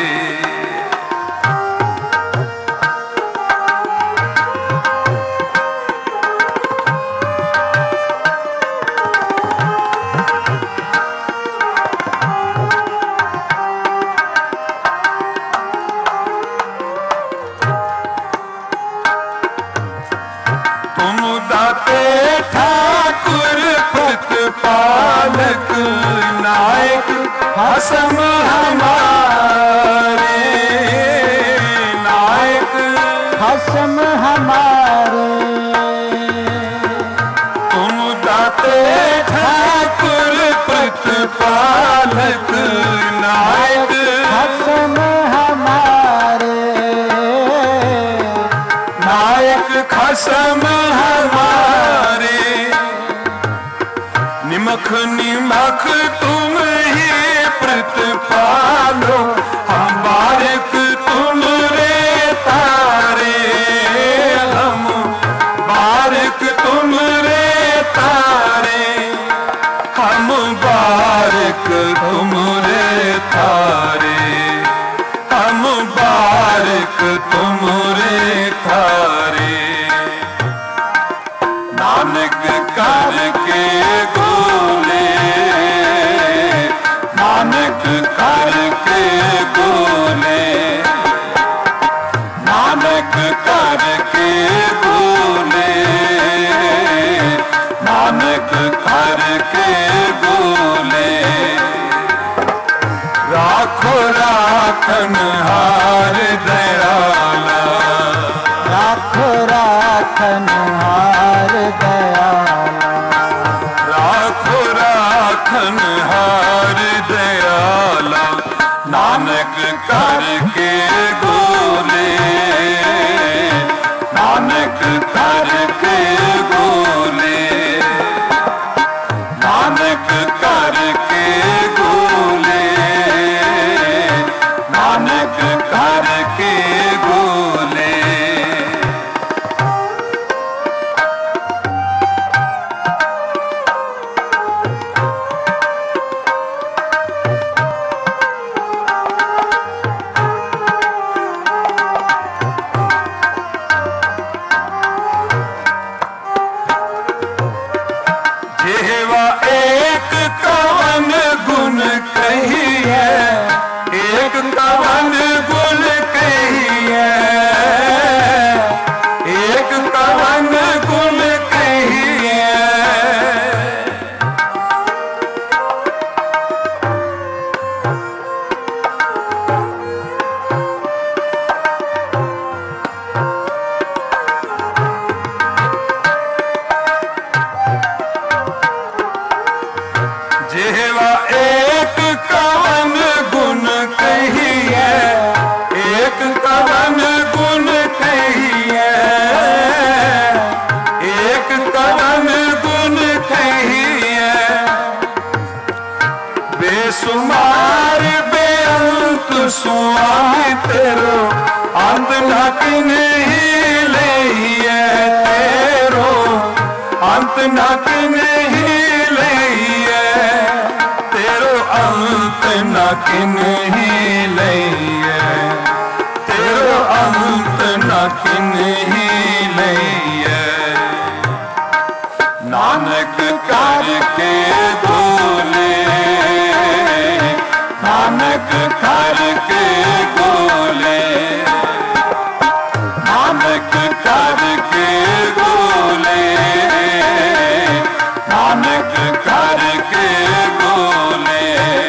तुम दाते ठाकुर प्रतिपालक, नायक हसम हमारे, नायक हसम हमारे। तुम दाते ठाकुर प्रतिपालक, नायक हसम हमारे, नायक खसम हमारे। निमख निमख तुम ही प्रतिपालो, हम बारिक तुम रे तारे, हम बारिक तुम रे तारे, हम बारिक तुम रे तारे, हम बारिक तुम रे थारे। नानक कर के गोले, नानक कर के गोले, नानक कर के गोले, नानक कर के गोले। राखो राखन हार दयाला, राखो राखन हार दयाला, राखो राखन हार दयाला, नानक कर के गोले, नानक कर के गोले, नानक कर के गोले, नानक कर के गोले। जेवा एक कवन गुण कहिए, एक कवन गुण कहिए, एक कवन गुण कहिए। जेवा एक कवन गुण कहिए, एक कवन गुण कहिए, एक कवन गुण कहिए। बेसुमार बेअंत स्वामी तेरो, अंत न नहीं लइए तेरो, अंत न नहीं लइए तेरो, अंत न नहीं लइए तेरो, अंत न नहीं लइए। नानक नानक करके गोले, नानक करके गोले, नानक करके गोले, नानक करके गोले।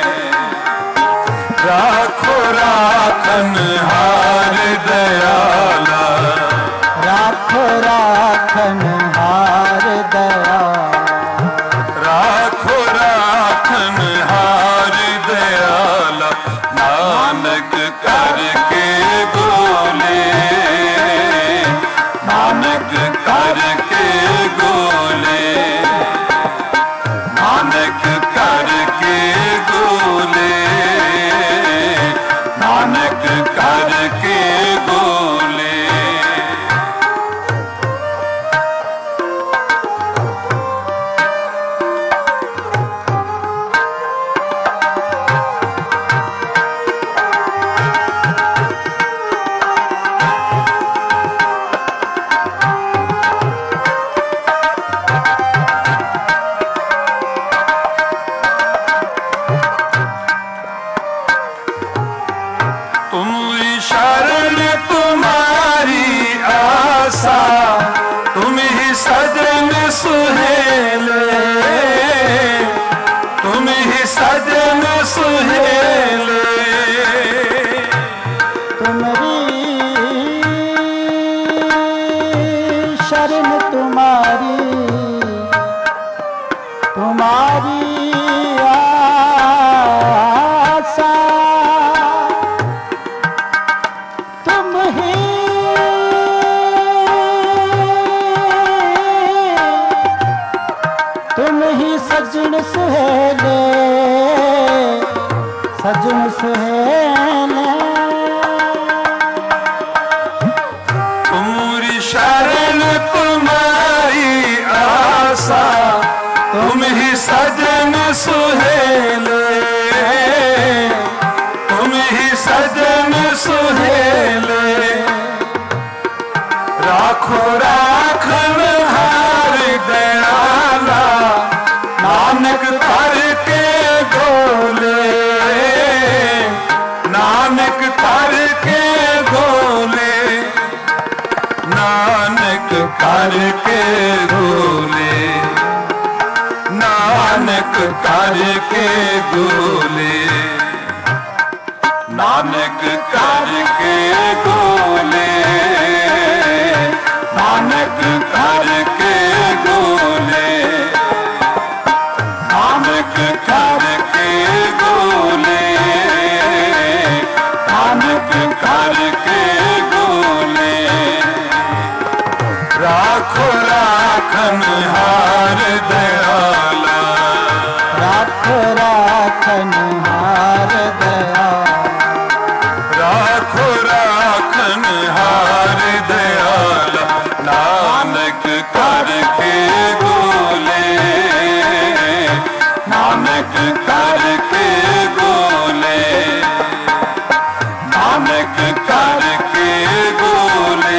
राखो राखन हार दयाला, राखो राखन हार दयाला, राखो राखन हार दयाला। नानक करके गोले, नानक करके गोले, नानक करके गोले, नानक करके गोले। तुम शरण तुम्हारी आशा, तुम ही सजन सुहेले, तुम ही सजन सुहेले। तुम्हारी शरण तुम्हारी, तुम्हारी आशा, तुम ही तुम ही सजन सुहेले, सजन सुहेले। तुम्हारी शरण तुम्हारी आशा, तुम ही सजन सुहेले, तुम ही सजन सुहेले। राखो राखन हार दयाला, नानक करके गोले, नानक करके गोले, नानक करके गोले, नानक करके गोले, नानक करके गोले, नानक करके गोले, नानक करके गोले, नानक करके गोले। राखो राखन हार दयाला, राखो राखन हार दयाला, राखो राखन हार दयाला। नानक करके गोले, नानक करके गोले, नानक करके गोले,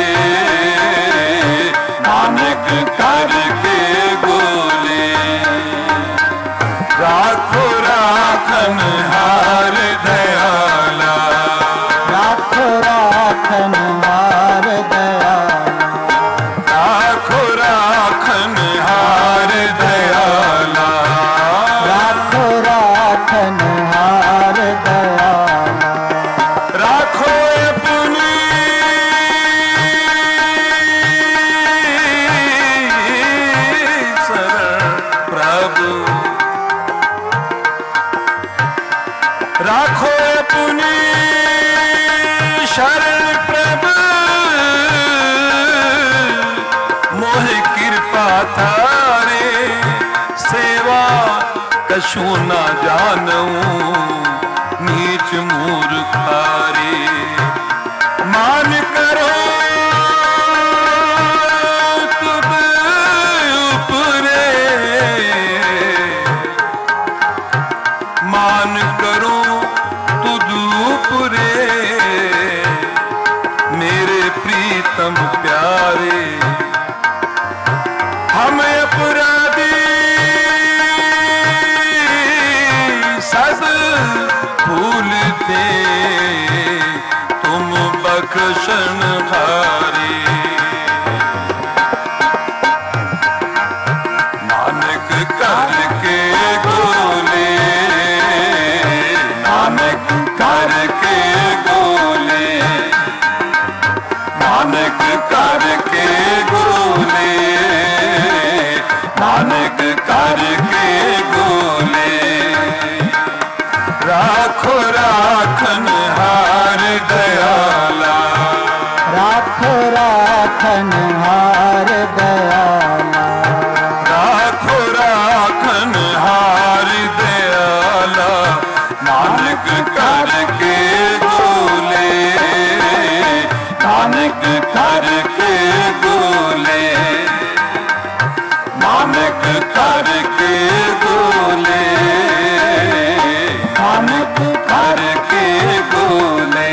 नानक करके गोले। राखो राखन हार दयाला, राखो राखन हार दयाला, राखो राखन हार दयाला, राखो राखन हार दयाला। राखो अपनी शरण प्रभु, राखो अपनी शरण प्रभु। मोह कृपा थारे, सेवा कछु न जानूं, नीच मूर्खारे। मान करो तुम उपरे, मान करो तुद उपरे। मेरे प्रीतम प्यारे, हम अपराधी करके गोले, नानक करके गोले, नानक करके गोले, नानक करके गोले। राखो राखन हार दयाला, राखो राखन हार दयाला, राखो राखन हार दयाला, नानक करके गोले, नानक करके गोले, नानक करके गोले, नानक करके गोले,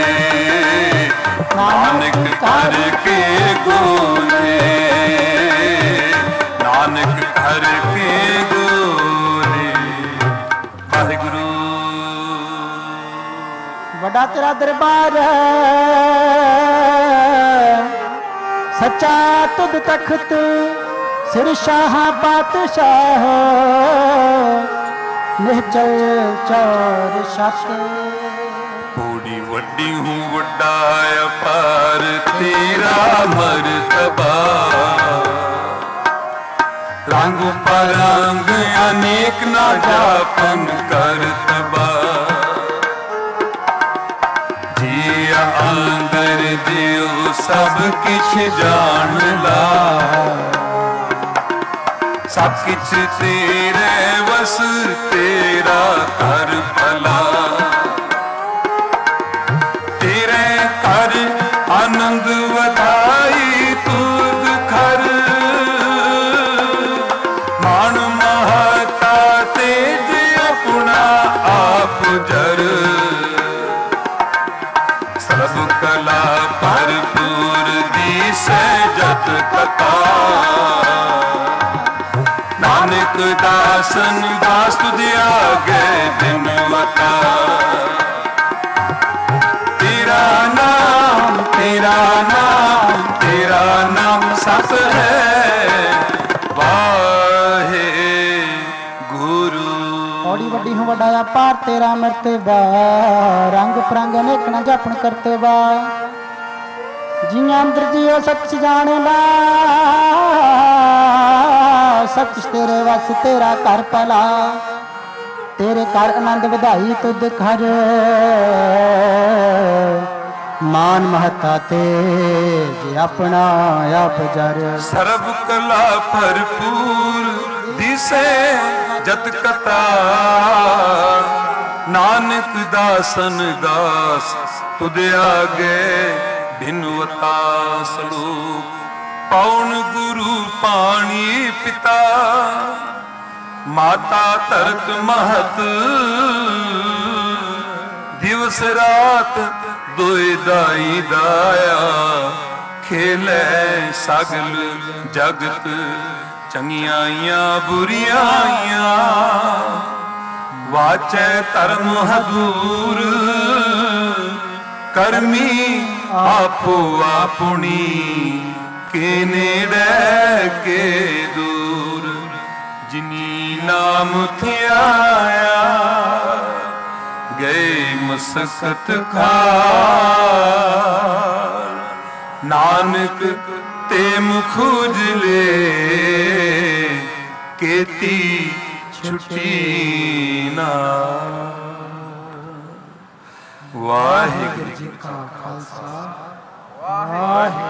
नानक करके गोले, नानक करके गोले। वाहिगुरु। बड़ा तेरा दरबार सच्चा तुद तख्त, सिर शाह पातशाह, निहचल चौर शक। बूढ़ी वड्डी हूँ वड्डा अपार, तेरा मर्तबा रंग परंग अनेक ना जापन करतबा। जिया अंदर दियो सब किछ जान ला, सब किछ तेरे बस तेरा कर भला। तेरे कर आनंद वधाई तुद खर, मान महता तेज अपना आप जर। सब कला भरपूर दिसै जत कथा, नानक दासन दास तुझे आगे दिनवता। तेरा नाम तेरा नाम तेरा नाम सत है, वाहे गुरु। बड़ी वड्डी हूँ वड्डा अपार तेरा मर्तबा, रंग परंग अनेक न जापन करतबा। जियां अंदर जियो सब कुछ जाने ला, सब कुछ तेरे वस तेरा कर भला। तेरे कर आनंद ਵਧਾਈ तुद घर, मान महता तेज अपना आप जर। सर्व कला भरपूर दिसे जत कथा, नानक दासन दास तुद आगे भिनवता। सलोक पौन गुरु पाणी पिता, माता तरत महत। दिवस रात दोए दाई दाया, खेलै सगल जगत। चंगियाइयां बुरियाइयां, वाचै धर्म हदूर। करमी आपो आपुनी, के नेड़े के दूर। जिनी नाम थियाया, गए मसकत खार। नानक ते मुख उजले, केती छुट्टी ना। वाहिगुरू जी का खालसा, वाहिगुरू।